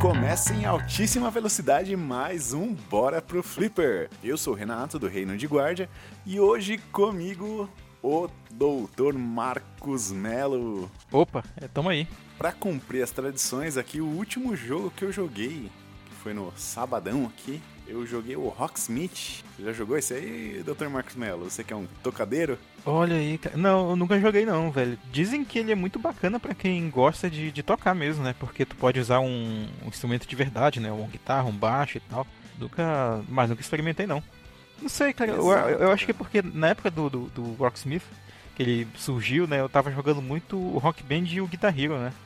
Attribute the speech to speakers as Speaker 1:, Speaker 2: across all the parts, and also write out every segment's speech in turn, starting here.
Speaker 1: Começa em altíssima velocidade mais um Bora pro Flipper. Eu sou o Renato, do Reino de Guardia, e hoje comigo o Dr. Marcos Melo.
Speaker 2: Opa, tamo aí.
Speaker 1: Pra cumprir as tradições aqui, o último jogo que eu joguei, que foi no sabadão aqui, eu joguei o Rocksmith. Você já jogou esse aí, Dr. Marcos Melo? Você que é um tocadeiro?
Speaker 2: Olha aí, cara. Não, eu nunca joguei não, velho. Dizem que ele é muito bacana pra quem gosta de tocar mesmo, né? Porque tu pode usar um instrumento de verdade, né? Uma guitarra, um baixo e tal. Nunca experimentei não. Não sei, cara. Eu acho que é porque na época do Rocksmith, que ele surgiu, né? Eu tava jogando muito o Rock Band e o Guitar Hero, né?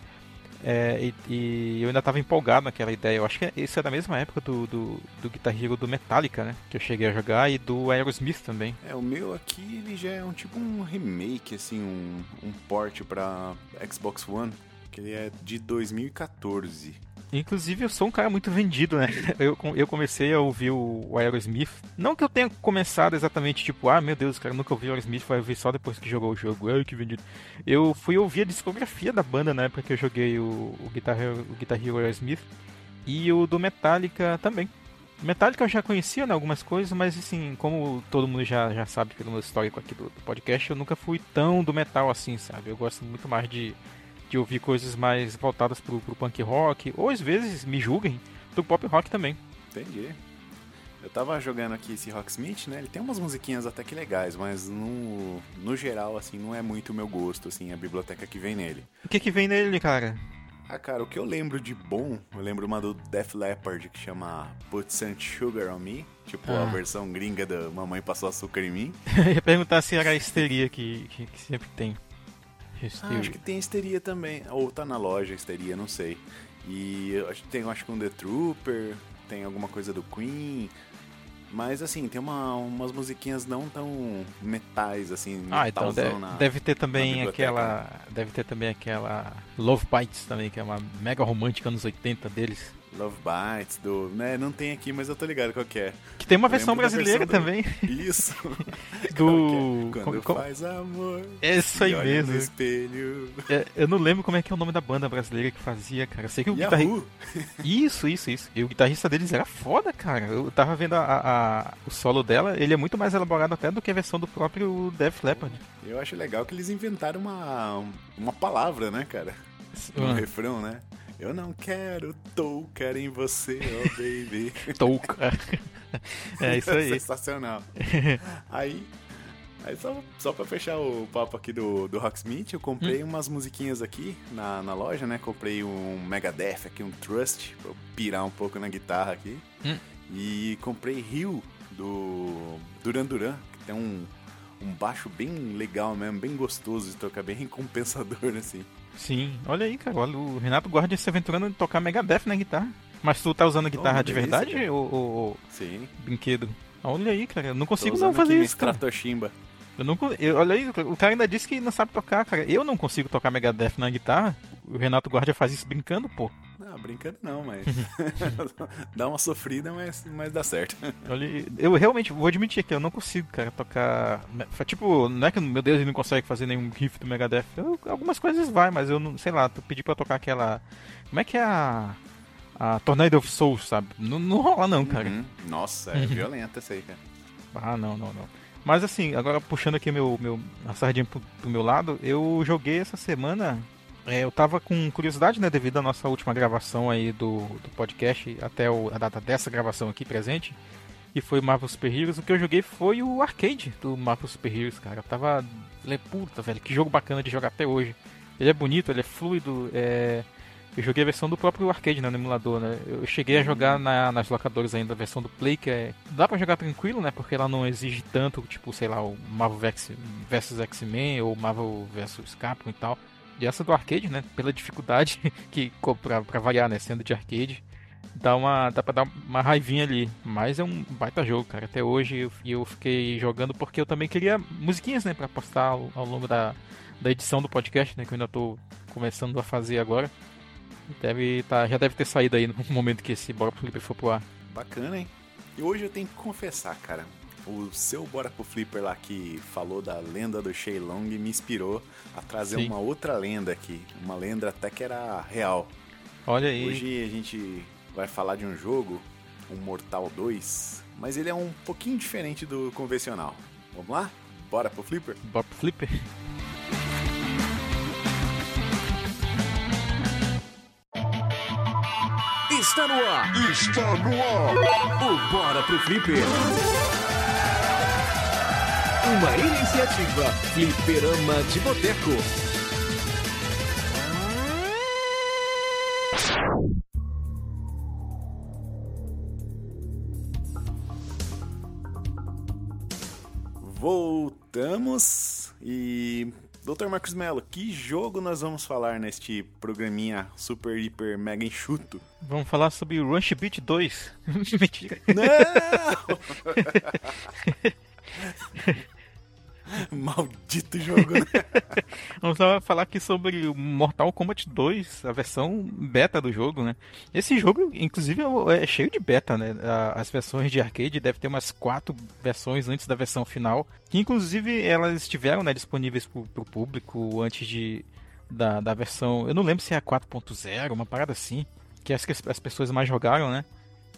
Speaker 2: E eu ainda tava empolgado naquela ideia. Eu acho que isso é da mesma época do Guitar Hero do Metallica, né? Que eu cheguei a jogar, e do Aerosmith também.
Speaker 1: O meu aqui, ele já é um remake, assim, um port pra Xbox One, que ele é de 2014.
Speaker 2: Inclusive, eu sou um cara muito vendido, né? Eu comecei a ouvir o Aerosmith. Não que eu tenha começado exatamente, tipo, meu Deus, cara, nunca ouvi o Aerosmith, vai ouvir só depois que jogou o jogo. Que vendido. Eu fui ouvir a discografia da banda na época que eu joguei o Guitar Hero Aerosmith. E o do Metallica também. Metallica eu já conhecia, né, algumas coisas, mas assim, como todo mundo já sabe pelo meu histórico aqui do podcast, eu nunca fui tão do metal assim, sabe? Eu gosto muito mais de ouvir coisas mais voltadas pro punk rock, ou às vezes, me julguem, pro pop rock também.
Speaker 1: Entendi. Eu tava jogando aqui esse Rocksmith, né? Ele tem umas musiquinhas até que legais, mas no geral, assim, não é muito o meu gosto, assim, a biblioteca que vem nele.
Speaker 2: O que vem nele, cara?
Speaker 1: Cara, o que eu lembro de bom, eu lembro uma do Def Leppard que chama Put Some Sugar on Me, tipo a versão gringa da Mamãe Passou Açúcar em Mim.
Speaker 2: Eu ia perguntar se era a histeria que sempre tem.
Speaker 1: Acho que tem histeria também, ou tá na loja histeria, não sei. E tem acho que um The Trooper, tem alguma coisa do Queen, mas assim, tem umas musiquinhas não tão metais, assim,
Speaker 2: então deve ter também aquela Love Bites também, que é uma mega romântica anos 80 deles.
Speaker 1: Love Bites, né? Não tem aqui, mas eu tô ligado qual que é.
Speaker 2: Que tem uma versão brasileira também.
Speaker 1: Isso. Quando faz amor.
Speaker 2: Isso aí mesmo.
Speaker 1: No espelho.
Speaker 2: Eu não lembro como é que é o nome da banda brasileira que fazia, cara. Eu sei que o
Speaker 1: guitarrista.
Speaker 2: Isso. E o guitarrista deles era foda, cara. Eu tava vendo o solo dela, ele é muito mais elaborado até do que a versão do próprio Def Leppard.
Speaker 1: Eu acho legal que eles inventaram uma palavra, né, cara? No refrão, né? Eu não quero toucar em você, oh baby.
Speaker 2: Touca. É isso aí.
Speaker 1: Sensacional. Aí só pra fechar o papo aqui do Rocksmith, eu comprei umas musiquinhas aqui na loja, né? Comprei um Megadeth aqui, um Trust, pra eu pirar um pouco na guitarra aqui. E comprei Rio, do Duran Duran, que tem um baixo bem legal mesmo, bem gostoso de tocar, bem recompensador, assim.
Speaker 2: Sim, olha aí, cara, o Renato Guardia se aventurando em tocar Megadeth na guitarra. Mas tu tá usando guitarra de verdade ou
Speaker 1: Sim.
Speaker 2: Brinquedo? Olha aí, cara, eu não consigo não fazer isso, cara.
Speaker 1: Stratoshimba.
Speaker 2: Olha aí, o cara ainda disse que não sabe tocar, cara. Eu não consigo tocar Megadeth na guitarra. O Renato Guardia faz isso brincando, pô.
Speaker 1: Não, brincando não, mas dá uma sofrida, mas dá certo.
Speaker 2: Olha, eu realmente vou admitir que eu não consigo, cara, tocar. Tipo, não é que, meu Deus, ele não consegue fazer nenhum riff do Megadeth. Algumas coisas vai, mas eu não, sei lá, tu pedi pra eu tocar aquela. Como é que é a Tornado of Souls, sabe? Não rola não, cara.
Speaker 1: Nossa, é violenta essa aí, cara.
Speaker 2: Não. Mas assim, agora puxando aqui a sardinha pro meu lado, eu joguei essa semana. Eu tava com curiosidade, né, devido à nossa última gravação aí do podcast, até a data dessa gravação aqui presente, e foi Marvel Super Heroes. O que eu joguei foi o arcade do Marvel Super Heroes, cara. Eu tava, puta, velho, que jogo bacana de jogar até hoje. Ele é bonito, ele é fluido, Eu joguei a versão do próprio arcade, né, no emulador, né. Eu cheguei a jogar nas locadoras ainda a versão do Play, que dá pra jogar tranquilo, né, porque ela não exige tanto, tipo, sei lá, o Marvel vs X-Men ou Marvel vs Capcom e tal. E essa do arcade, né, pela dificuldade, que pra variar, né, sendo de arcade, dá pra dar uma raivinha ali. Mas é um baita jogo, cara. Até hoje eu fiquei jogando porque eu também queria musiquinhas, né, pra postar ao longo da edição do podcast, né, que eu ainda tô começando a fazer agora. Já deve ter saído aí no momento que esse Bora pro Flipper for pro ar.
Speaker 1: Bacana, hein? E hoje eu tenho que confessar, cara, o seu Bora pro Flipper lá que falou da lenda do Shenlong me inspirou a trazer uma outra lenda aqui. Uma lenda até que era real.
Speaker 2: Olha aí.
Speaker 1: Hoje a gente vai falar de um jogo, um Mortal 2, mas ele é um pouquinho diferente do convencional. Vamos lá? Bora pro Flipper?
Speaker 2: Bora pro Flipper?
Speaker 3: Está no ar! Está no ar! O Bora pro Flipper! Uma iniciativa Flipperama de Boteco.
Speaker 1: Voltamos e... Dr. Marcos Mello, que jogo nós vamos falar neste programinha super, hiper, mega enxuto?
Speaker 2: Vamos falar sobre o Rush Beat 2. Mentira.
Speaker 1: Não! Maldito jogo, né?
Speaker 2: Vamos falar aqui sobre o Mortal Kombat 2, a versão beta do jogo, né? Esse jogo, inclusive, é cheio de beta, né? As versões de arcade devem ter umas 4 versões antes da versão final, que inclusive elas estiveram, né, disponíveis pro público antes da versão... Eu não lembro se é a 4.0, uma parada assim, que acho que as pessoas mais jogaram, né?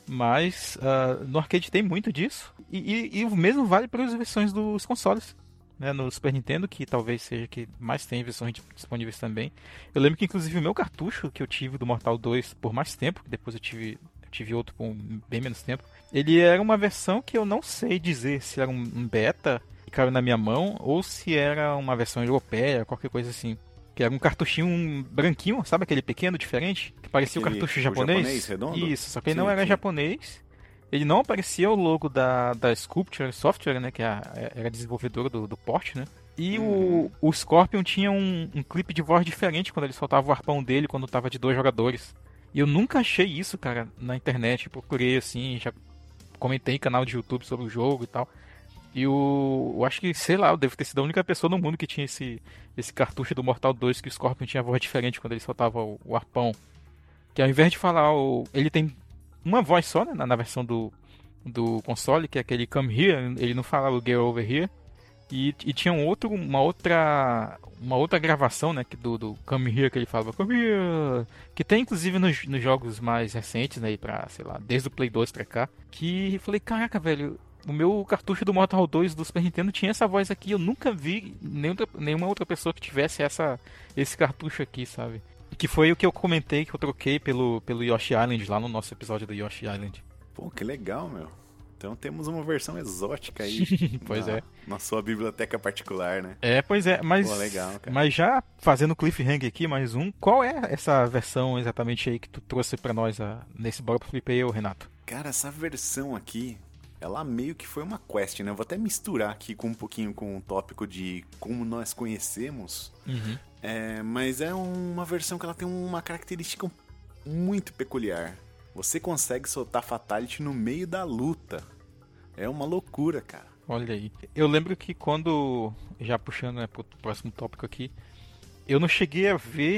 Speaker 2: Mas no arcade tem muito disso, e o mesmo vale para as versões dos consoles. Né, no Super Nintendo, que talvez seja que mais tem versões disponíveis também. Eu lembro que inclusive o meu cartucho que eu tive do Mortal 2 por mais tempo, depois eu tive outro por bem menos tempo, ele era uma versão que eu não sei dizer se era um beta que caiu na minha mão ou se era uma versão europeia, qualquer coisa assim. Que era um cartuchinho branquinho, sabe aquele pequeno, diferente? Que parecia o cartucho japonês.
Speaker 1: Redondo?
Speaker 2: Isso, só que ele não era japonês. Ele não aparecia o logo da Sculpture Software, né, que era desenvolvedora do port, né? E o Scorpion tinha um clipe de voz diferente quando ele soltava o arpão dele quando tava de 2 jogadores. E eu nunca achei isso, cara, na internet. Procurei assim, já comentei em canal de YouTube sobre o jogo e tal. E eu acho que, sei lá, eu devo ter sido a única pessoa no mundo que tinha esse cartucho do Mortal 2 que o Scorpion tinha voz diferente quando ele soltava o arpão. Que ao invés de falar, ele tem uma voz só, né, na versão do console, que é aquele Come Here, ele não falava o Get Over Here. E tinha uma outra gravação, né, do Come Here, que ele falava Come Here, que tem inclusive nos jogos mais recentes, né, sei lá, desde o Play 2 pra cá, que eu falei, caraca, velho, o meu cartucho do Mortal 2 do Super Nintendo tinha essa voz aqui, eu nunca vi nenhuma outra pessoa que tivesse esse cartucho aqui, sabe? Que foi o que eu comentei, que eu troquei pelo Yoshi Island lá no nosso episódio do Yoshi Island.
Speaker 1: Pô, que legal, meu. Então temos uma versão exótica aí.
Speaker 2: Pois
Speaker 1: na sua biblioteca particular, né?
Speaker 2: Pois é, mas...
Speaker 1: Pô, legal, cara.
Speaker 2: Mas já fazendo cliffhanger aqui, mais um, qual é essa versão exatamente aí que tu trouxe pra nós nesse Bora pro Flip aí, Renato?
Speaker 1: Cara, essa versão aqui, ela meio que foi uma quest, né? Eu vou até misturar aqui com um pouquinho com o tópico de como nós conhecemos.
Speaker 2: Uhum.
Speaker 1: Mas é uma versão que ela tem uma característica muito peculiar. Você consegue soltar Fatality no meio da luta. É uma loucura, cara.
Speaker 2: Olha aí. Eu lembro que quando, já puxando, né, pro próximo tópico aqui, eu não cheguei a ver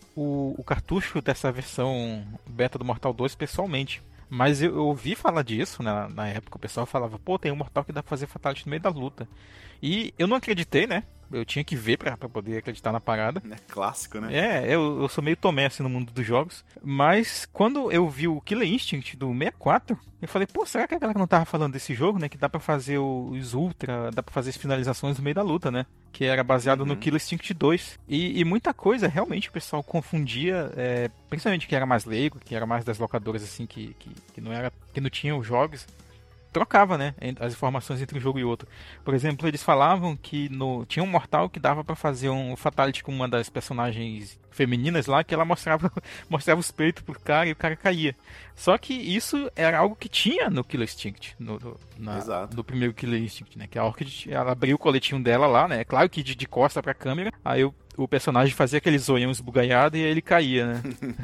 Speaker 2: o cartucho dessa versão beta do Mortal 2 pessoalmente. Mas eu ouvi falar disso, né, na época. O pessoal falava, pô, tem um Mortal que dá pra fazer Fatality no meio da luta. E eu não acreditei, né? Eu tinha que ver pra poder acreditar na parada.
Speaker 1: É clássico, né?
Speaker 2: Eu sou meio Tomé assim no mundo dos jogos. Mas quando eu vi o Killer Instinct do 64, eu falei, pô, será que a galera não tava falando desse jogo, né? Que dá pra fazer os Ultra, dá pra fazer as finalizações no meio da luta, né? Que era baseado no Killer Instinct 2. E muita coisa, realmente, o pessoal confundia, principalmente que era mais leigo, que era mais das locadoras, assim, que não tinham os jogos. Trocava, né, as informações entre um jogo e outro. Por exemplo, eles falavam que tinha um Mortal que dava pra fazer um Fatality com uma das personagens femininas lá, que ela mostrava os peitos pro cara e o cara caía. Só que isso era algo que tinha no Killer Instinct, no primeiro Killer Instinct, né, que a Orchid, ela abriu o coletinho dela lá, né, claro que de costa pra câmera, aí o personagem fazia aquele zoião esbugalhado e aí ele caía, né.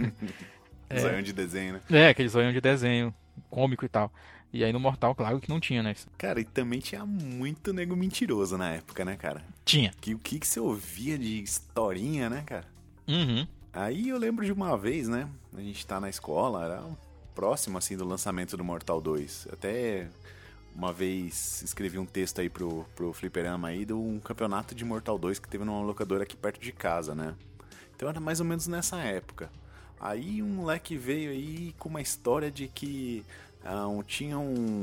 Speaker 1: Zoião de desenho, né?
Speaker 2: Aquele zoião de desenho, cômico e tal. E aí no Mortal, claro que não tinha, né?
Speaker 1: Cara, e também tinha muito nego mentiroso na época, né, cara?
Speaker 2: Tinha.
Speaker 1: O que você ouvia de historinha, né, cara?
Speaker 2: Uhum.
Speaker 1: Aí eu lembro de uma vez, né? A gente tá na escola, era próximo, assim, do lançamento do Mortal 2. Até uma vez escrevi um texto aí pro Flipperama aí de um campeonato de Mortal 2 que teve numa locadora aqui perto de casa, né? Então era mais ou menos nessa época. Aí um moleque veio aí com uma história de que tinha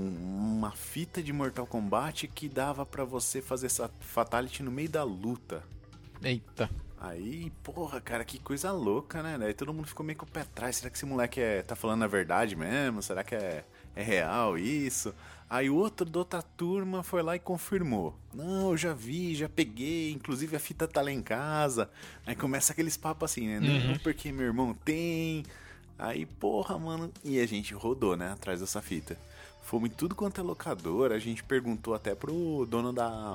Speaker 1: uma fita de Mortal Kombat que dava pra você fazer essa fatality no meio da luta.
Speaker 2: Eita.
Speaker 1: Aí, porra, cara, que coisa louca, né? Daí todo mundo ficou meio com o pé atrás. Será que esse moleque tá falando a verdade mesmo? Será que é real isso? Aí o outro da outra turma foi lá e confirmou. Não, eu já vi, já peguei, inclusive a fita tá lá em casa. Aí começa aqueles papos assim, né? Não, porque meu irmão tem. Aí, porra, mano. E a gente rodou, né, atrás dessa fita. Fomos em tudo quanto é locadora. A gente perguntou até pro dono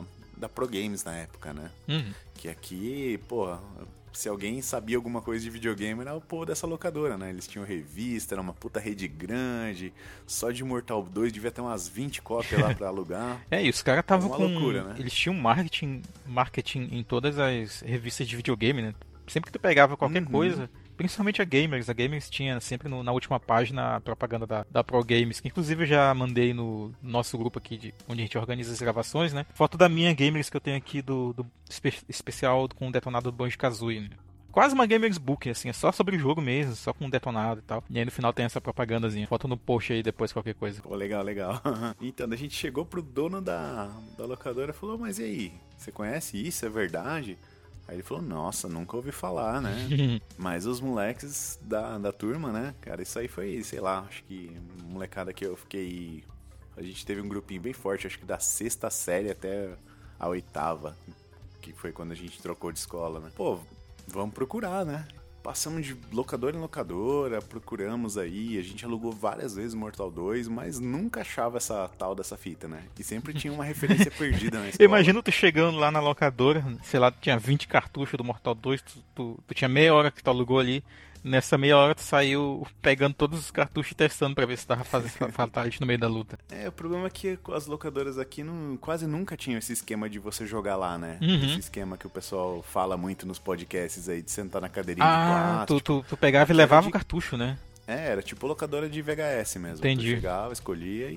Speaker 1: da Pro Games na época, né? Que aqui, porra, se alguém sabia alguma coisa de videogame, era o povo dessa locadora, né? Eles tinham revista, era uma puta rede grande. Só de Mortal 2 devia ter umas 20 cópias lá pra alugar.
Speaker 2: E os caras estavam com...
Speaker 1: loucura, né?
Speaker 2: Eles tinham marketing em todas as revistas de videogame, né? Sempre que tu pegava qualquer coisa, principalmente a Gamers tinha sempre na última página a propaganda da Pro Games, que inclusive eu já mandei no nosso grupo aqui, onde a gente organiza as gravações, né? Foto da minha Gamers que eu tenho aqui do especial com o detonado do Banjo-Kazooie, né? Quase uma Gamers Book, assim, é só sobre o jogo mesmo, só com detonado e tal. E aí no final tem essa propagandazinha. Foto no post aí depois, qualquer coisa.
Speaker 1: Pô, legal. Então, a gente chegou pro dono da locadora e falou, mas e aí, você conhece isso? É verdade? Aí ele falou, nossa, nunca ouvi falar, né? Mas os moleques da turma, né? Cara, isso aí foi, sei lá, acho que molecada que eu fiquei... A gente teve um grupinho bem forte, acho que da 6ª série até a 8ª, que foi quando a gente trocou de escola, né? Pô, vamos procurar, né? Passamos de locadora em locadora, procuramos aí, a gente alugou várias vezes Mortal 2, mas nunca achava essa tal dessa fita, né? E sempre tinha uma referência perdida na escola.
Speaker 2: Imagina tu chegando lá na locadora, sei lá, tinha 20 cartuchos do Mortal 2, tu tinha meia hora que tu alugou ali, nessa meia hora tu saiu pegando todos os cartuchos e testando pra ver se tava fazendo fatality no meio da luta.
Speaker 1: O problema é que as locadoras aqui quase nunca tinham esse esquema de você jogar lá, né? Esse esquema que o pessoal fala muito nos podcasts aí, de sentar na cadeirinha de plástico.
Speaker 2: Tu pegava e levava o cartucho, né?
Speaker 1: Era tipo locadora de VHS mesmo.
Speaker 2: Entendi.
Speaker 1: Tu chegava, escolhia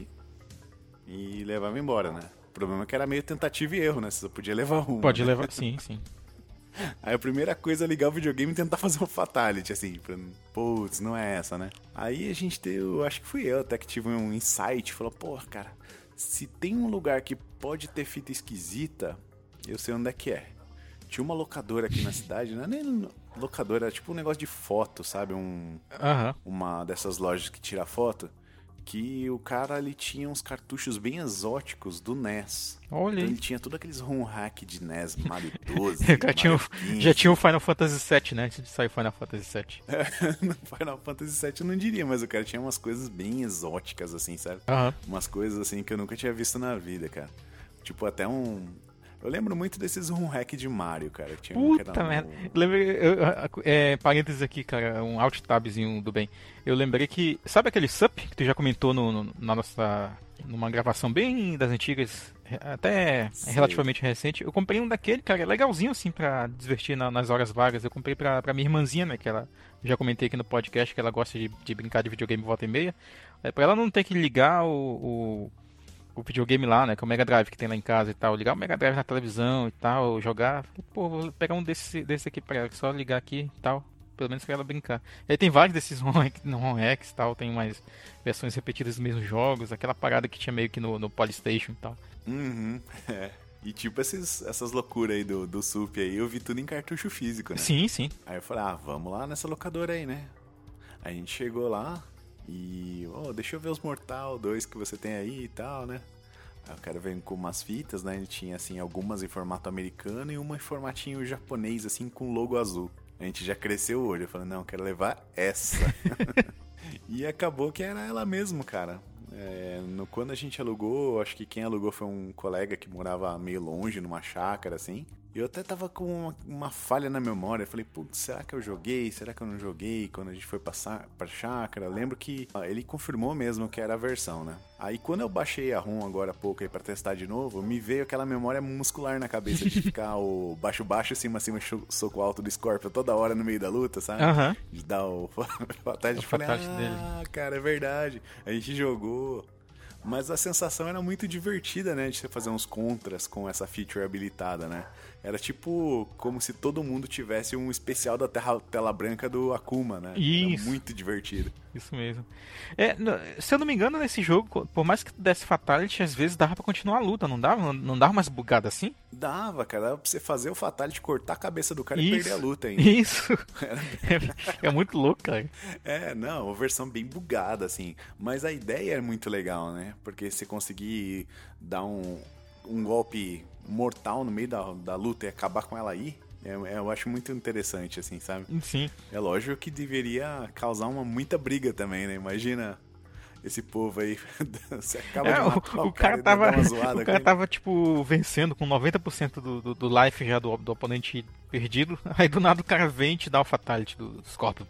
Speaker 1: e levava embora, né? O problema é que era meio tentativa e erro, né? Você só podia levar uma.
Speaker 2: Pode
Speaker 1: né?
Speaker 2: levar, sim.
Speaker 1: Aí a primeira coisa é ligar o videogame e tentar fazer um fatality, assim, putz, não é essa, né? Aí a gente acho que fui eu até que tive um insight, falou, pô, cara, se tem um lugar que pode ter fita esquisita, eu sei onde é que é. Tinha uma locadora aqui na cidade, não é nem locadora, era tipo um negócio de foto, sabe? Uma dessas lojas que tira foto. Que o cara, ele tinha uns cartuchos bem exóticos do NES.
Speaker 2: Olha aí.
Speaker 1: Então ele tinha todos aqueles ROM hack de NES, Mario 12,
Speaker 2: já tinha o Final Fantasy VII, né? Antes de sair o Final Fantasy VII.
Speaker 1: No Final Fantasy VII eu não diria, mas o cara tinha umas coisas bem exóticas, assim, sabe? Umas coisas, assim, que eu nunca tinha visto na vida, cara. Tipo, até eu lembro muito desses ROM hack de Mario, cara. Tinha
Speaker 2: Puta merda. Parênteses aqui, cara, um alt tabzinho do bem. Eu lembrei que... Sabe aquele SUP que tu já comentou na nossa... Numa gravação bem das antigas, até relativamente recente. Eu comprei um daquele, cara, legalzinho assim pra divertir nas horas vagas. Eu comprei pra minha irmãzinha, né, que ela... Já comentei aqui no podcast que ela gosta de brincar de videogame volta e meia. Pra ela não ter que ligar o videogame lá, né, que é o Mega Drive que tem lá em casa e tal, ligar o Mega Drive na televisão e tal, jogar, pô, vou pegar um desse aqui pra ela, só ligar aqui e tal, pelo menos pra ela brincar. E aí tem vários desses ROM-hacks e tal, tem umas versões repetidas dos mesmos jogos, aquela parada que tinha meio que no Polystation e tal.
Speaker 1: E tipo essas loucuras aí do SUP aí, eu vi tudo em cartucho físico, né?
Speaker 2: Sim.
Speaker 1: Aí eu falei, vamos lá nessa locadora aí, né? Aí a gente chegou lá, e, deixa eu ver os Mortal 2 que você tem aí e tal, né? Aí o cara veio com umas fitas, né? Ele tinha, assim, algumas em formato americano e uma em formatinho japonês, assim, com logo azul. A gente já cresceu o olho. Eu falei, não, eu quero levar essa. E acabou que era ela mesmo, cara. Quando a gente alugou, acho que quem alugou foi um colega que morava meio longe, numa chácara, assim. E eu até tava com uma falha na memória. Eu falei, putz, será que eu joguei? Será que eu não joguei quando a gente foi pra chácara? Eu lembro que ele confirmou mesmo que era a versão, né? Aí quando eu baixei a ROM agora há pouco aí pra testar de novo, me veio aquela memória muscular na cabeça de ficar o baixo, cima, soco alto do Scorpion toda hora no meio da luta, sabe? De dar o fatality. Falei, cara, é verdade. A gente jogou. Mas a sensação era muito divertida, né? De você fazer uns contras com essa feature habilitada, né? Era tipo como se todo mundo tivesse um especial da tela branca do Akuma, né?
Speaker 2: Isso.
Speaker 1: Era muito divertido.
Speaker 2: Isso mesmo. Se eu não me engano, nesse jogo, por mais que tu desse Fatality, às vezes dava pra continuar a luta, não dava? Não dava mais bugada assim?
Speaker 1: Dava, cara. Dava pra você fazer o Fatality, cortar a cabeça do cara e
Speaker 2: Isso.
Speaker 1: perder a luta ainda.
Speaker 2: Isso. É muito louco, cara.
Speaker 1: Não, uma versão bem bugada, assim. Mas a ideia é muito legal, né? Porque você conseguir dar um golpe mortal no meio da luta e acabar com ela aí, eu acho muito interessante, assim, sabe?
Speaker 2: Sim.
Speaker 1: É lógico que deveria causar muita briga também, né? Imagina esse povo aí, você acaba de matar
Speaker 2: o cara tava,
Speaker 1: e dá uma zoada
Speaker 2: o cara
Speaker 1: com
Speaker 2: tava, tipo, vencendo com 90% do life já do oponente perdido, aí do nada o cara vem e te dá o fatality do Scorpion.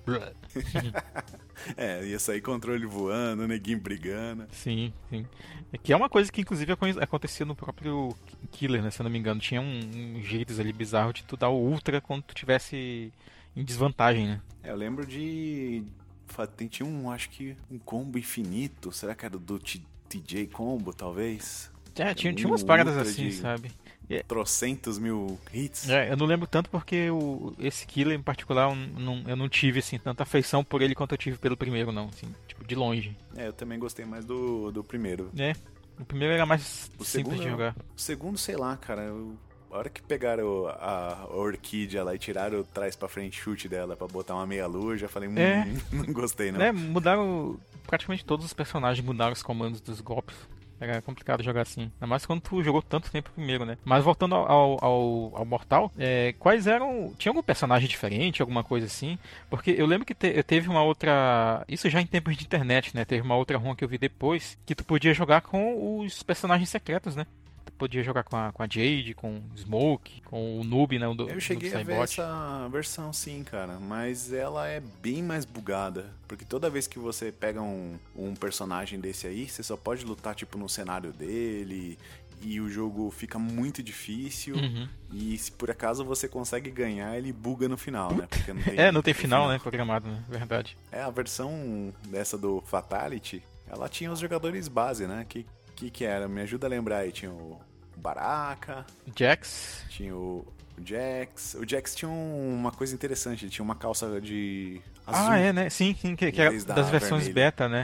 Speaker 1: ia sair controle voando, neguinho brigando.
Speaker 2: Sim. Que é uma coisa que inclusive acontecia no próprio Killer, né, se eu não me engano. Tinha um jeitos ali bizarro de tu dar o Ultra quando tu tivesse em desvantagem, né?
Speaker 1: Eu lembro de... Tinha acho que um combo infinito. Será que era do TJ Combo, talvez?
Speaker 2: Tinha umas paradas assim, sabe?
Speaker 1: Trocentos mil hits.
Speaker 2: Eu não lembro tanto porque esse Killer em particular eu não tive assim, tanta afeição por ele quanto eu tive pelo primeiro, não. Assim, tipo, de longe.
Speaker 1: Eu também gostei mais do primeiro.
Speaker 2: O primeiro era mais simples de jogar.
Speaker 1: O segundo, sei lá, cara. A hora que pegaram a orquídea lá e tiraram o trás pra frente chute dela pra botar uma meia-lua, já falei, não gostei, não.
Speaker 2: Mudaram praticamente todos os personagens, mudaram os comandos dos golpes. Era complicado jogar assim. Ainda mais quando tu jogou tanto tempo primeiro, né? Mas voltando ao Mortal, quais eram... Tinha algum personagem diferente, alguma coisa assim? Porque eu lembro que teve uma outra... Isso já em tempos de internet, né? Teve uma outra run que eu vi depois, que tu podia jogar com os personagens secretos, né? Tu podia jogar com a Jade, com o Smoke, com o Noob, né?
Speaker 1: Eu cheguei a ver essa versão sim, cara. Mas ela é bem mais bugada. Porque toda vez que você pega um personagem desse aí, você só pode lutar tipo no cenário dele. E o jogo fica muito difícil.
Speaker 2: Uhum.
Speaker 1: E se por acaso você consegue ganhar, ele buga no final, né? Porque
Speaker 2: não tem final, né? Programado, né? Verdade.
Speaker 1: A versão dessa do Fatality, ela tinha os jogadores base, né? Que era? Me ajuda a lembrar aí. Tinha o Baraka.
Speaker 2: Jax.
Speaker 1: Tinha o Jax. O Jax tinha uma coisa interessante. Ele tinha uma calça de azul.
Speaker 2: Né? Sim, que era das versões vermelha. Beta, né?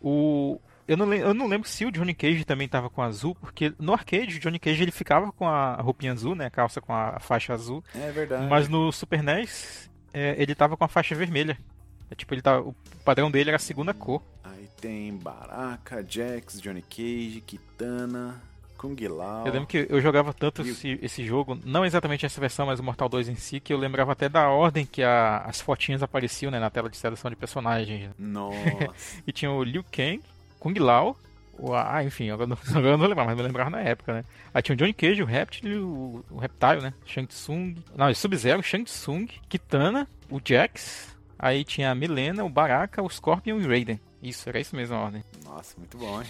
Speaker 2: Eu não lembro se o Johnny Cage também tava com azul, porque no arcade o Johnny Cage ele ficava com a roupinha azul, né? A calça com a faixa azul.
Speaker 1: É verdade.
Speaker 2: Mas no Super NES ele tava com a faixa vermelha. O padrão dele era a segunda cor.
Speaker 1: Aí tem Baraka, Jax, Johnny Cage, Kitana, Kung Lao.
Speaker 2: Eu lembro que eu jogava tanto esse jogo, não exatamente essa versão, mas o Mortal 2 em si, que eu lembrava até da ordem que as fotinhas apareciam, né, na tela de seleção de personagens.
Speaker 1: Nossa.
Speaker 2: E tinha o Liu Kang, Kung Lao, enfim, agora eu não lembro, mas me lembrava na época, né? Aí tinha o Johnny Cage, o Reptile, o Reptile, né? Shang Tsung, não, Sub-Zero, Shang Tsung, Kitana, o Jax, aí tinha a Milena, o Baraka, o Scorpion e o Raiden. Isso, era isso mesmo a ordem.
Speaker 1: Nossa, muito bom, hein?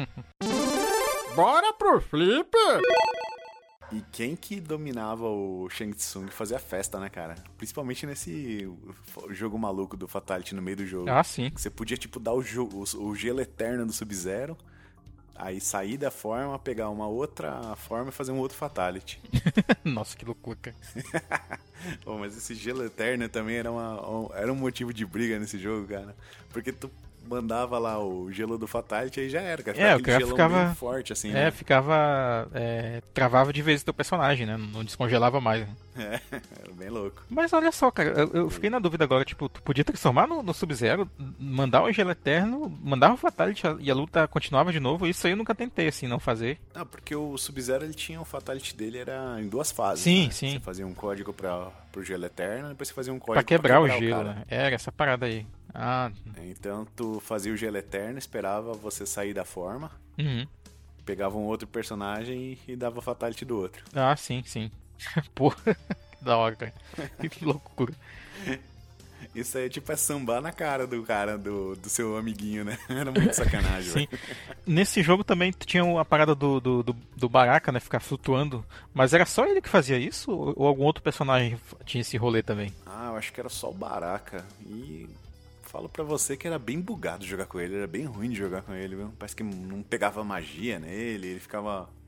Speaker 3: Bora pro flip!
Speaker 1: E quem que dominava o Shang Tsung fazia festa, né, cara? Principalmente nesse jogo maluco do Fatality no meio do jogo.
Speaker 2: Ah, sim.
Speaker 1: Você podia, tipo, dar o gelo eterno do Sub-Zero, aí sair da forma, pegar uma outra forma e fazer um outro Fatality.
Speaker 2: Nossa, que loucura, cara.
Speaker 1: Pô, mas esse gelo eterno também era um motivo de briga nesse jogo, cara. Porque tu mandava lá o gelo do Fatality, aí já era, cara.
Speaker 2: O cara ficava
Speaker 1: bem forte, assim, né?
Speaker 2: Travava de vez o teu personagem, né? Não descongelava mais.
Speaker 1: Era bem louco.
Speaker 2: Mas olha só, cara, eu fiquei na dúvida agora, tipo, tu podia transformar no Sub-Zero, mandar o gelo eterno, mandar o Fatality e a luta continuava de novo. Isso aí eu nunca tentei, assim, não fazer.
Speaker 1: Ah, porque o Sub-Zero, ele tinha o Fatality dele, era em 2 fases.
Speaker 2: Sim,
Speaker 1: né?
Speaker 2: sim.
Speaker 1: Você fazia um código pro gelo eterno, depois você fazia um código
Speaker 2: pra quebrar o gelo,
Speaker 1: cara.
Speaker 2: né? Era essa parada aí.
Speaker 1: Então tu fazia o gelo eterno, esperava você sair da forma, pegava um outro personagem e dava o Fatality do outro.
Speaker 2: Ah, sim. Porra, que da hora, cara. Que loucura.
Speaker 1: Isso aí é sambar na cara do seu amiguinho, né? Era muito sacanagem,
Speaker 2: Sim.
Speaker 1: Véio.
Speaker 2: Nesse jogo também tinha a parada do Baraka, né? Ficar flutuando. Mas era só ele que fazia isso? Ou algum outro personagem tinha esse rolê também?
Speaker 1: Eu acho que era só o Baraka. E falo pra você que era bem bugado jogar com ele. Era bem ruim de jogar com ele, viu? Parece que não pegava magia nele. Ele ficava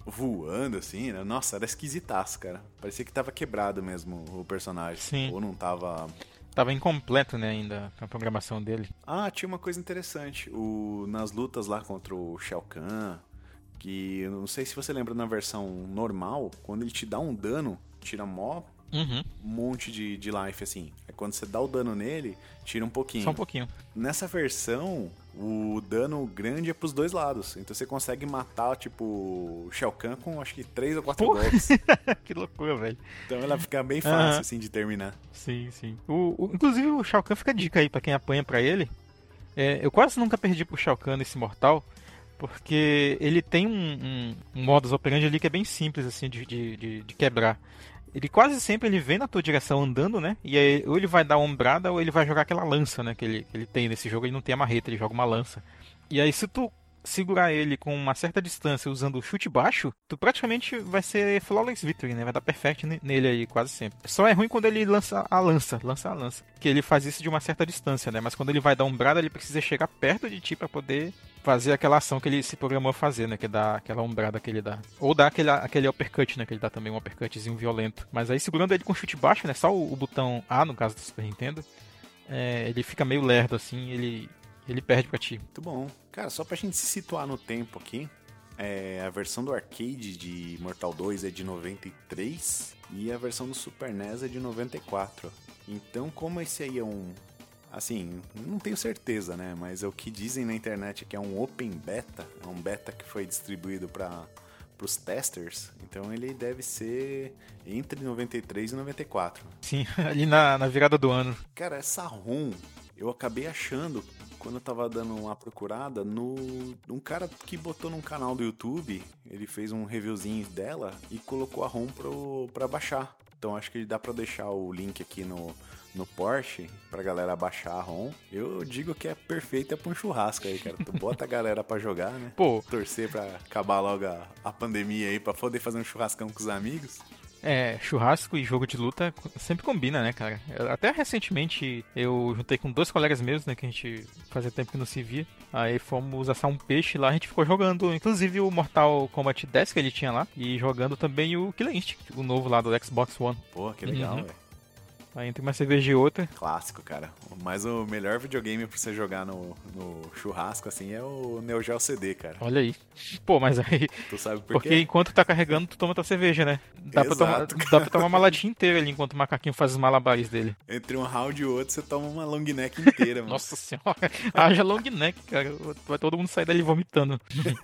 Speaker 1: voando, assim, né? Nossa, era esquisitaço, cara. Parecia que tava quebrado mesmo o personagem.
Speaker 2: Sim.
Speaker 1: Ou não tava...
Speaker 2: Tava incompleto, né, ainda, a programação dele.
Speaker 1: Ah, tinha uma coisa interessante. Nas lutas lá contra o Shao Kahn, que eu não sei se você lembra na versão normal, quando ele te dá um dano, tira mó monte de life, assim. É quando você dá o dano nele, tira um pouquinho.
Speaker 2: Só um pouquinho.
Speaker 1: Nessa versão, o dano grande é pros dois lados. Então você consegue matar, tipo, o Shao Kahn com acho que 3 ou 4 golpes.
Speaker 2: Que loucura, velho.
Speaker 1: Então ela fica bem fácil, assim, de terminar.
Speaker 2: Sim, sim. Inclusive o Shao Kahn, fica a dica aí pra quem apanha pra ele. Eu quase nunca perdi pro Shao Kahn nesse Mortal, porque ele tem um modus operandi ali que é bem simples, assim, de quebrar. Ele quase sempre ele vem na tua direção andando, né? E aí, ou ele vai dar uma ombrada ou ele vai jogar aquela lança, né? Que ele tem nesse jogo. Ele não tem a marreta, ele joga uma lança. E aí, se tu segurar ele com uma certa distância usando o chute baixo, tu praticamente vai ser flawless victory, né? Vai dar perfect nele aí, quase sempre. Só é ruim quando ele lança a lança. Que ele faz isso de uma certa distância, né? Mas quando ele vai dar ombrada, ele precisa chegar perto de ti pra poder fazer aquela ação que ele se programou a fazer, né? Que dá aquela ombrada que ele dá. Ou dá aquele uppercut, né? Que ele dá também um uppercutzinho violento. Mas aí segurando ele com chute baixo, né? Só o botão A, no caso do Super Nintendo, ele fica meio lerdo, assim, ele perde pra ti.
Speaker 1: Muito bom. Cara, só pra gente se situar no tempo aqui, a versão do arcade de Mortal 2 é de 93 e a versão do Super NES é de 94. Então, como esse aí é um... Assim, não tenho certeza, né? Mas o que dizem na internet é que é um open beta, é um beta que foi distribuído para os testers, então ele deve ser entre 93 e 94.
Speaker 2: Sim, ali na virada do ano.
Speaker 1: Cara, essa ROM eu acabei achando quando eu tava dando uma procurada num cara que botou num canal do YouTube, ele fez um reviewzinho dela e colocou a ROM pra baixar. Então acho que dá pra deixar o link aqui no Porsche pra galera baixar a ROM. Eu digo que é perfeita pra um churrasco aí, cara. Tu bota a galera pra jogar, né?
Speaker 2: Pô.
Speaker 1: Torcer pra acabar logo a pandemia aí, pra poder fazer um churrascão com os amigos.
Speaker 2: Churrasco e jogo de luta sempre combina, né, cara? Até recentemente eu juntei com 2 colegas meus, né, que a gente fazia tempo que não se via. Aí fomos assar um peixe lá, a gente ficou jogando, inclusive o Mortal Kombat 10 que ele tinha lá, e jogando também o Killer Instinct, o novo lá do Xbox One.
Speaker 1: Pô, que legal, velho.
Speaker 2: Aí entre uma cerveja e outra.
Speaker 1: Clássico, cara. Mas o melhor videogame pra você jogar no churrasco, assim, é o Neo Geo CD, cara.
Speaker 2: Olha aí. Pô, mas aí...
Speaker 1: Tu sabe por quê?
Speaker 2: Porque enquanto tá carregando, tu toma tua cerveja, né? Dá pra tomar uma latinha inteira ali, enquanto o macaquinho faz os malabares dele.
Speaker 1: Entre um round e outro, você toma uma long neck inteira, mano.
Speaker 2: Nossa senhora. Haja long neck, cara. Vai todo mundo sair dali vomitando.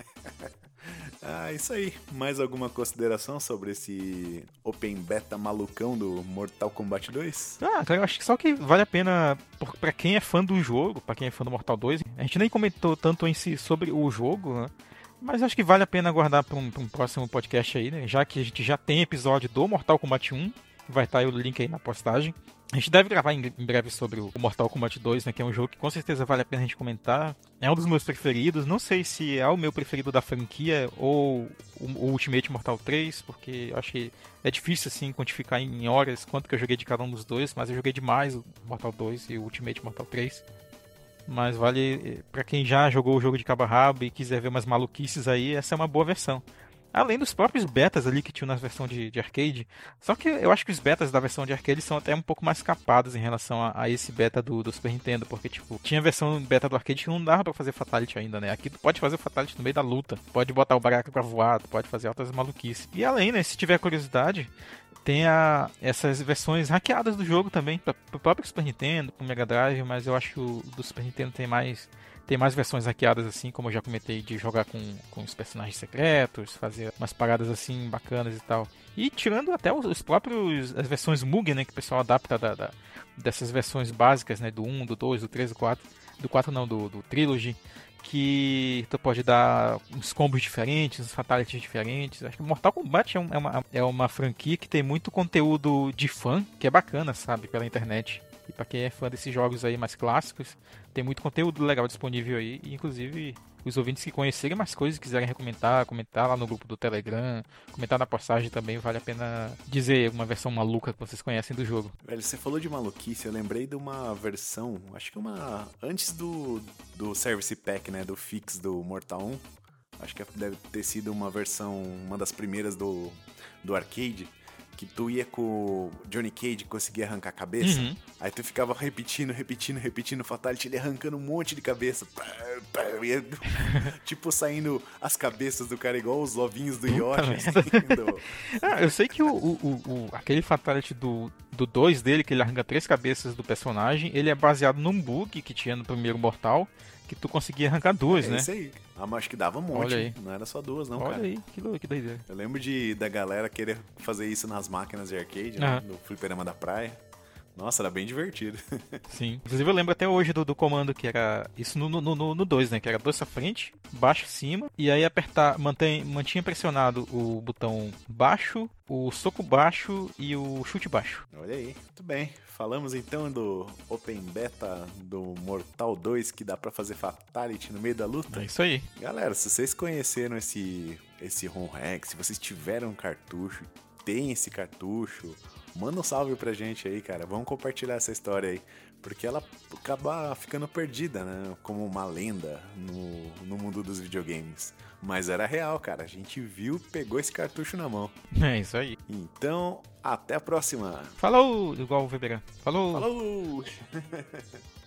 Speaker 1: Isso aí. Mais alguma consideração sobre esse Open Beta malucão do Mortal Kombat 2?
Speaker 2: Cara, eu acho que só que vale a pena pra quem é fã do jogo, pra quem é fã do Mortal 2. A gente nem comentou tanto em si sobre o jogo, né? Mas acho que vale a pena aguardar pra um próximo podcast aí, né? Já que a gente já tem episódio do Mortal Kombat 1. Vai estar aí o link aí na postagem. A gente deve gravar em breve sobre o Mortal Kombat 2, né? Que é um jogo que com certeza vale a pena a gente comentar. É um dos meus preferidos. Não sei se é o meu preferido da franquia ou o Ultimate Mortal 3, porque eu acho que é difícil, assim, quantificar em horas quanto que eu joguei de cada um dos dois. Mas eu joguei demais o Mortal 2 e o Ultimate Mortal 3. Mas vale, pra quem já jogou o jogo de cabo a rabo e quiser ver umas maluquices aí, essa é uma boa versão. Além dos próprios betas ali que tinham na versão de arcade. Só que eu acho que os betas da versão de arcade são até um pouco mais capados em relação a esse beta do Super Nintendo. Porque, tipo, tinha versão beta do arcade que não dava pra fazer Fatality ainda, né? Aqui tu pode fazer Fatality no meio da luta. Pode botar o baraca pra voar, tu pode fazer altas maluquices. E além, né, se tiver curiosidade, tem essas versões hackeadas do jogo também. Pro próprio Super Nintendo, pro Mega Drive. Mas eu acho que o do Super Nintendo tem mais versões hackeadas, assim, como eu já comentei, de jogar com os personagens secretos, fazer umas paradas assim bacanas e tal. E tirando até as versões Mugen, né, que o pessoal adapta dessas versões básicas, né, do 1, do 2, do 3, do 4. Do 4 não, do Trilogy. Que tu pode dar uns combos diferentes, uns fatalities diferentes. Acho que Mortal Kombat é uma franquia que tem muito conteúdo de fã, que é bacana, sabe, pela internet. E pra quem é fã desses jogos aí mais clássicos, tem muito conteúdo legal disponível aí. E inclusive os ouvintes que conhecerem mais coisas, quiserem comentar lá no grupo do Telegram, comentar na postagem também, vale a pena dizer uma versão maluca que vocês conhecem do jogo.
Speaker 1: Velho, você falou de maluquice, eu lembrei de uma versão, acho que antes do Service Pack, né, do Fix do Mortal 1, acho que deve ter sido uma versão, uma das primeiras do arcade, que tu ia com o Johnny Cage e conseguia arrancar a cabeça. Aí tu ficava repetindo o Fatality, ele arrancando um monte de cabeça. Ia, tipo, saindo as cabeças do cara igual os ovinhos do Yoshi.
Speaker 2: Eu sei que aquele Fatality do 2 dele, que ele arranca 3 cabeças do personagem, ele é baseado num bug que tinha no primeiro Mortal, que tu conseguia arrancar 2, né?
Speaker 1: É isso aí. Acho que dava um monte, não era só 2 não,
Speaker 2: Olha
Speaker 1: cara.
Speaker 2: Olha aí, que doideira.
Speaker 1: Eu lembro da galera querer fazer isso nas máquinas de arcade, né? No fliperama da praia. Nossa, era bem divertido.
Speaker 2: Sim. Inclusive eu lembro até hoje do comando que era isso no 2, né? Que era 2 pra frente, baixo cima, e aí mantinha pressionado o botão baixo, o soco baixo e o chute baixo.
Speaker 1: Olha aí, muito bem. Falamos então do Open Beta do Mortal 2, que dá pra fazer Fatality no meio da luta.
Speaker 2: É isso aí.
Speaker 1: Galera, se vocês conheceram esse ROM hack, se vocês tiveram um cartucho, tem esse cartucho, manda um salve pra gente aí, cara. Vamos compartilhar essa história aí. Porque ela acaba ficando perdida, né? Como uma lenda no mundo dos videogames. Mas era real, cara. A gente viu, pegou esse cartucho na mão.
Speaker 2: É isso aí.
Speaker 1: Então, até a próxima.
Speaker 2: Falou, igual o Weberan. Falou!
Speaker 1: Falou!